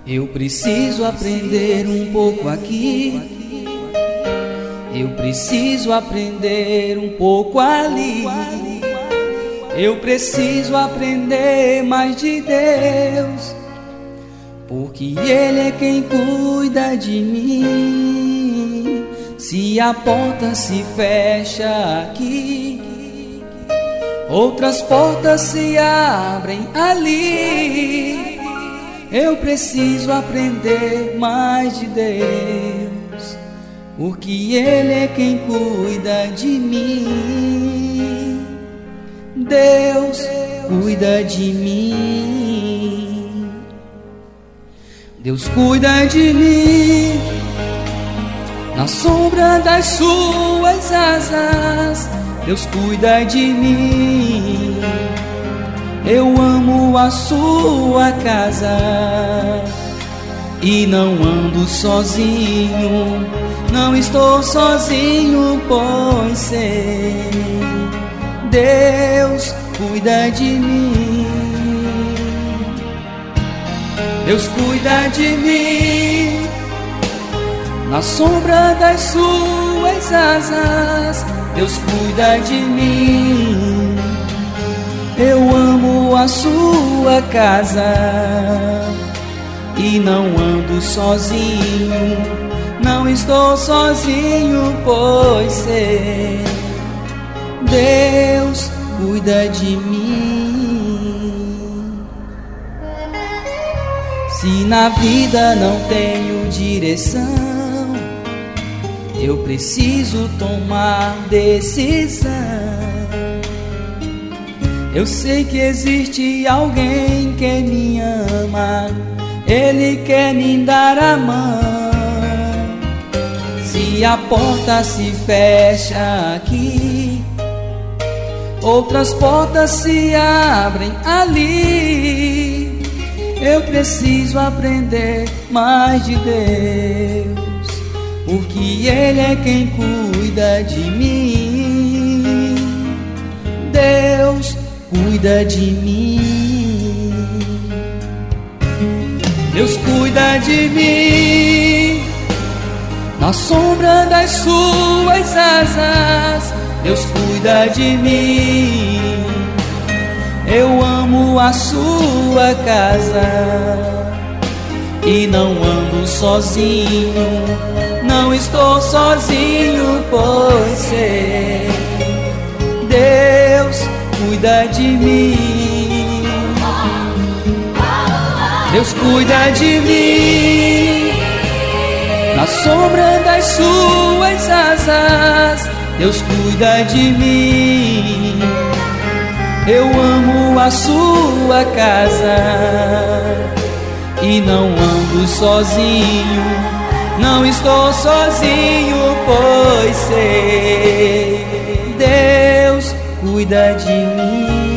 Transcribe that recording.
Eu preciso aprender um pouco aqui, eu preciso aprender um pouco ali. Eu preciso aprender mais de Deus, porque Ele é quem cuida de mim. Se a porta se fecha aqui, outras portas se abrem ali. Eu preciso aprender mais de Deus, porque Ele é quem cuida de mim. Deus cuida de mim. Deus cuida de mim na sombra das suas asas. Deus cuida de mim. Eu amo a sua casa e não ando sozinho. Não estou sozinho, pois sei, Deus cuida de mim. Deus cuida de mim na sombra das suas asas. Deus cuida de mim. Eu amo a sua casa e não ando sozinho. Não estou sozinho, pois sei, Deus cuida de mim. Se na vida não tenho direção, eu preciso tomar decisão. Eu sei que existe alguém que me ama, Ele quer me dar a mão. Se a porta se fecha aqui, outras portas se abrem ali. Eu preciso aprender mais de Deus, porque Ele é quem cuida de mim. Deus cuida de mim. Deus cuida de mim na sombra das suas asas. Deus cuida de mim. Eu amo a sua casa e não ando sozinho. Não estou sozinho, pois sei, Deus cuida de mim. Deus cuida de mim na sombra das suas asas. Deus cuida de mim. Eu amo a sua casa e não ando sozinho. Não estou sozinho, pois sei, Deus cuida de mim.